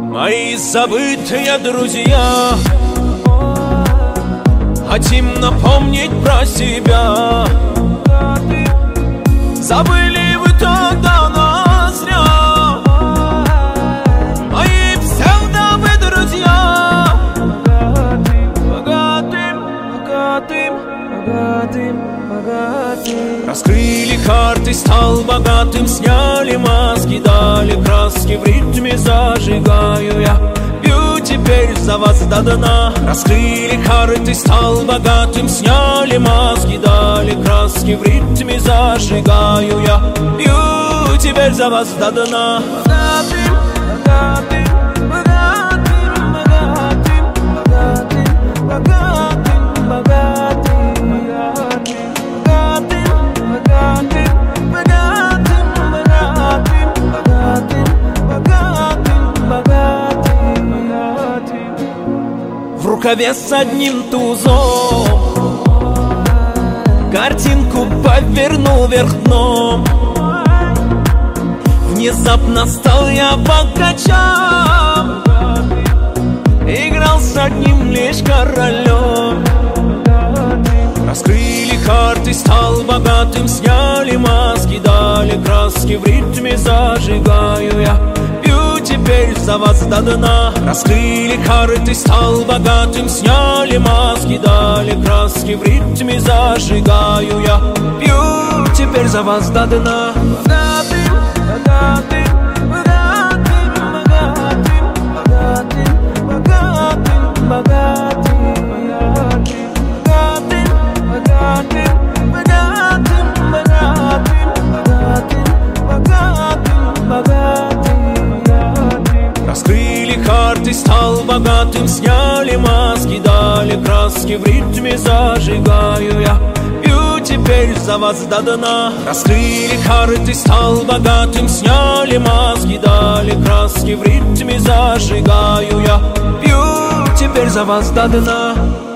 Мои забытые друзья, хотим напомнить про себя. Забыли вы тогда нас зря. Мои псевдовые друзья, богатым. Раскрыли карты, стал богатым. Сняли маски, дали краски. В ритме зажигаю я. Пью теперь за вас до дна. Раскрыли карты, стал богатым. Сняли маски, дали краски. В ритме зажигаю я. Пью теперь за вас до дна. В рукаве с одним тузом картинку повернул вверх дном. Внезапно стал я богачом, играл с одним лишь королем. Раскрыли карты, стал богатым. Сняли маски, дали краски. В ритме зажигаю я. Пью теперь за вас до дна. Раскрыли карты, стал богатым. Сняли маски, дали краски. В ритме зажигаю я. Пью теперь за вас до дна. Раскрыли карты, стал богатым. Сняли маски, дали краски. В ритме зажигаю я. Пью теперь за вас до дна. Раскрыли карты, стал богатым. Сняли маски, дали краски. В ритме зажигаю я. Пью теперь за вас до дна.